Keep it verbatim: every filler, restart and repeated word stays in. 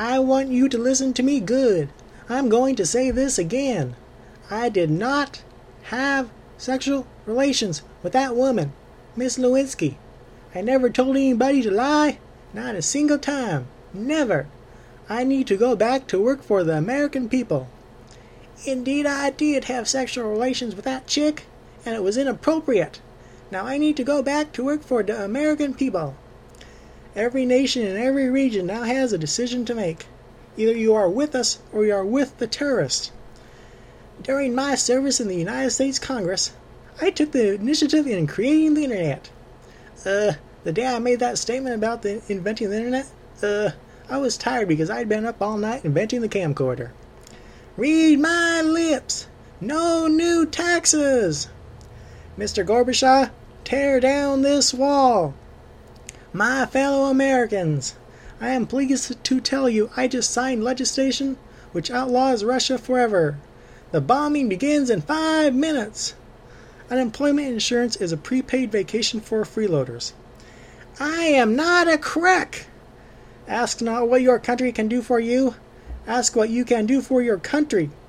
I want you to listen to me good. I'm going to say this again. I did not have sexual relations with that woman, Miss Lewinsky. I never told anybody to lie, not a single time. Never. I need to go back to work for the American people. Indeed, I did have sexual relations with that chick, and it was inappropriate. Now I need to go back to work for the American people. Every nation in every region now has a decision to make. Either you are with us or you are with the terrorists. During my service in the United States Congress, I took the initiative in creating the Internet. Uh, the day I made that statement about the inventing the Internet, uh, I was tired because I'd been up all night inventing the camcorder. Read my lips! No new taxes! Mister Gorbachev, tear down this wall! My fellow Americans, I am pleased to tell you I just signed legislation which outlaws Russia forever. The bombing begins in five minutes. Unemployment insurance is a prepaid vacation for freeloaders. I am not a crack. Ask not what your country can do for you. Ask what you can do for your country.